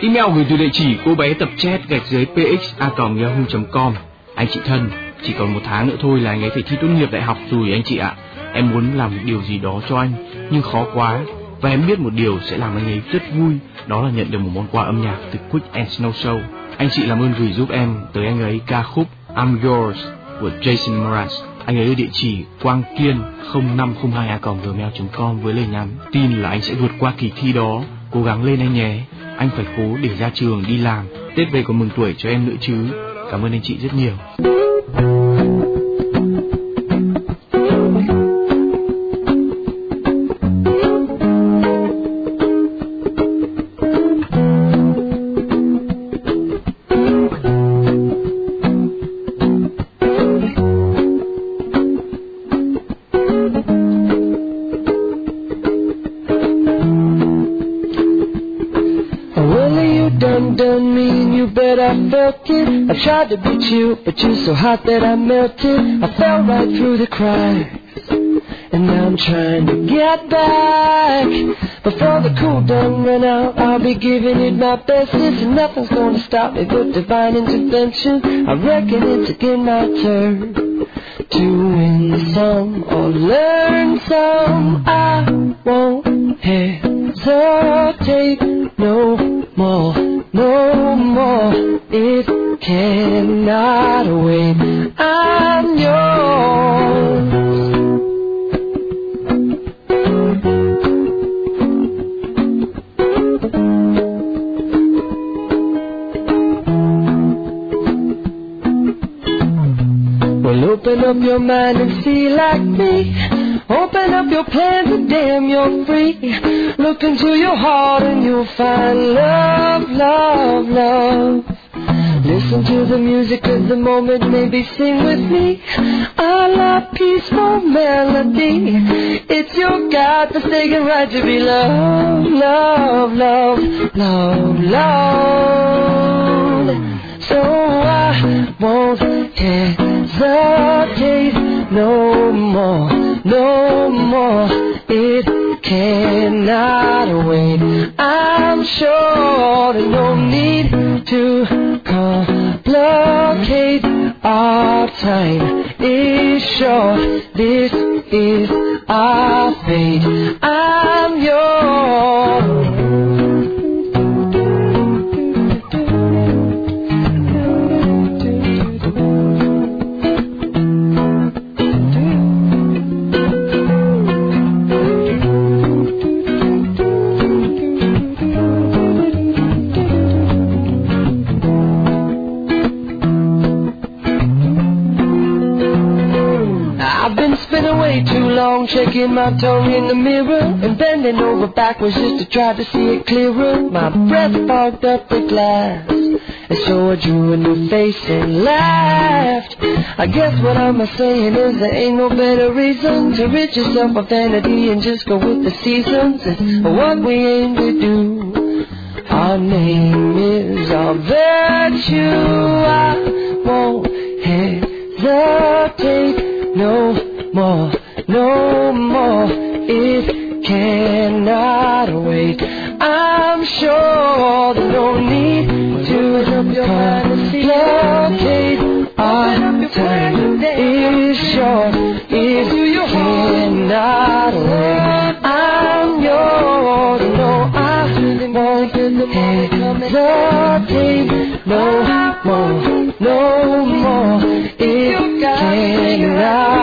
Email gửi từ địa chỉ cô bé tập chat _px@yahoo.com. Anh chị thân, chỉ còn 1 tháng nữa thôi là anh ấy phải thi tốt nghiệp đại học rồi anh chị ạ. Em muốn làm điều gì đó cho anh, nhưng khó quá. Và em biết một điều sẽ làm anh ấy rất vui, đó là nhận được một món quà âm nhạc từ Quick and Snow Show. Anh chị làm ơn gửi giúp em tới anh ấy ca khúc I'm Yours của Jason Mraz. Anh ấy ở địa chỉ Quang Kiên 0502@gmail.com với lời nhắn tin là anh sẽ vượt qua kỳ thi đó. Cố gắng lên anh nhé. Anh phải cố để ra trường đi làm. Tết về còn mừng tuổi cho em nữa chứ. Cảm ơn anh chị rất nhiều. I tried to beat you, but you're so hot that I melted. I fell right through the cracks, and now I'm trying to get back. Before the cool down run out, I'll be giving it my best. Listen, nothing's gonna stop me but divine intervention. I reckon it's again my turn to win some or learn some. I won't hesitate no more, no more. It cannot wait. I'm yours. Well, open up your mind and see like me. Open up your plans and damn, you're free. Look into your heart and you'll find love, love, love. Listen to the music of the moment, maybe sing with me. I love peaceful melody. It's your God-forsaken right to be loved, love, love, love, love. So I won't hesitate no more, no more. It cannot wait. I'm sure there's no need to complicate. Our time is short. This is our fate. I'm yours. Checking my tongue in the mirror and bending over backwards just to try to see it clearer. My breath fogged up the glass, and so I drew a new face and laughed. I guess what I'm saying is there ain't no better reason to rid yourself of vanity and just go with the seasons. It's what we aim to do. Our name is our virtue. I won't hesitate no more, no more. It cannot wait. I'm sure there's no need to complicate. Our time is short. It cannot wait. I'm yours. No, I won't hesitate no more, no more. It cannot